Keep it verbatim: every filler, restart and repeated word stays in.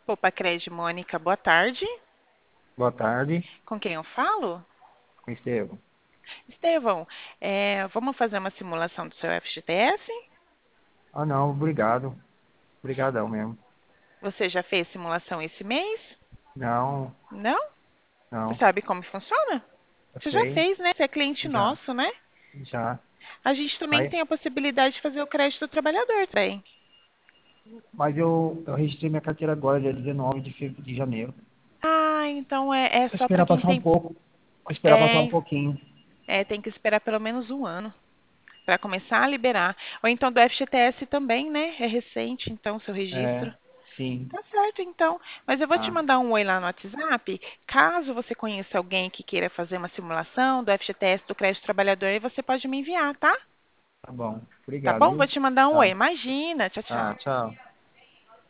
Poupa Cred, Mônica, boa tarde. Boa tarde, Com quem eu falo? com Estevam. Estevão, é, vamos fazer uma simulação do seu F G T S? Ah, não, obrigado. Obrigadão mesmo. Você já fez simulação esse mês? Não, Não? Você não, sabe como funciona? eu Você já sei, fez, né? Você é cliente já, nosso, né? já. A gente também Mas, tem a possibilidade de fazer o crédito do trabalhador também. mas eu, eu registrei minha carteira agora, dia dezenove de, fe- de janeiro. Ah, então é, é Vou só para esperar quem passar um tem. pouco. Vou esperar passar um É, pouquinho. é, tem que esperar pelo menos um ano para começar a liberar. Ou então do F G T S também, né? É recente, então, seu registro. É, sim, Tá certo, então. Mas eu vou te tá, mandar um oi lá no WhatsApp. Caso você conheça alguém que queira fazer uma simulação do F G T S do crédito trabalhador, aí você pode me enviar, tá? tá bom. Tá Obrigado, bom? Vou viu? te mandar um oi. Tá, Imagina. Tchau, tá, tchau. tchau.